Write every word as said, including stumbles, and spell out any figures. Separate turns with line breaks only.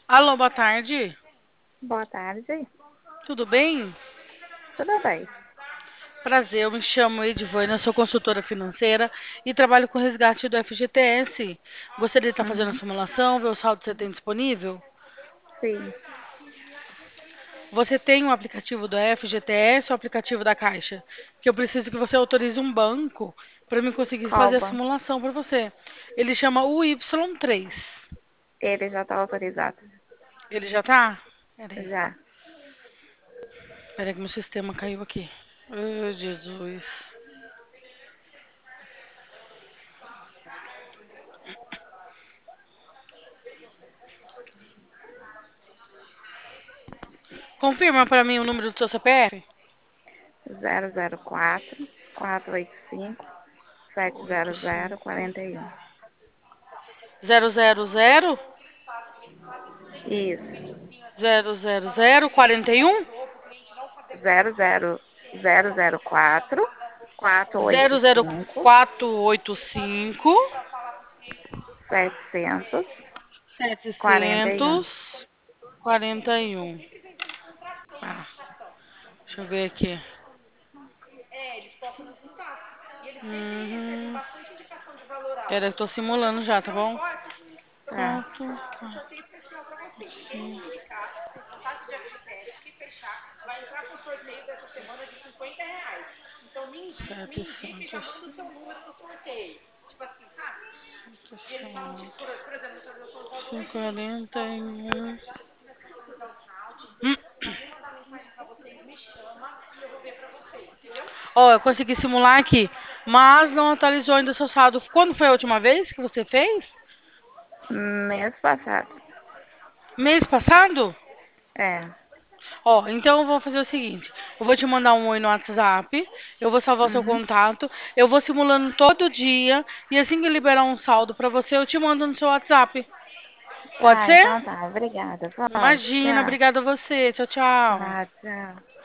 Alô, boa tarde.
Boa tarde.
Tudo bem?
Tudo bem?
Prazer, eu me chamo Edivânia, sou consultora financeira e trabalho com resgate do F G T S. Gostaria de estar fazendo a
Uhum.
simulação, ver o saldo que você tem disponível?
Sim.
Você tem um aplicativo do F G T S ou aplicativo da Caixa? Que eu preciso que você autorize um banco para mim conseguir
Qual
fazer a
banco?
simulação para você. Ele chama U Y três.
Ele já está autorizado.
Ele já tá? Peraí,
Já.
peraí que meu sistema caiu aqui. Ai, Jesus. Confirma para mim o número do seu C P F?
Zero zero quatro, quatro oito cinco, sete
Oito
zero zero,
cinco
quatro um.
zero zero zero
Isso.
zero zero zero quarenta e um
Zero zero zero zero quatro, quatro oito
zero zero
cinco,
quatro oito cinco
setecentos quarenta e um.
setecentos quarenta e um. Ah, deixa eu ver aqui. Uhum. Pera, eu tô simulando já, tá bom?
Tá.
Quatro, cinco, setecentos. quarenta e um. Ó, eu consegui simular aqui, mas não atualizou ainda o seu saldo. Quando foi a última vez que você fez?
Mês passado.
Mês passado?
É.
Ó, então eu vou fazer o seguinte: eu vou te mandar um oi no WhatsApp, eu vou salvar o seu
Uhum.
contato, eu vou simulando todo dia e assim que eu liberar um saldo pra você, eu te mando no seu WhatsApp. Pode
Tá,
ser?
então tá. Obrigada. Pode.
Imagina,
Tchau.
obrigada a você. Tchau, tchau.
Tá, tchau.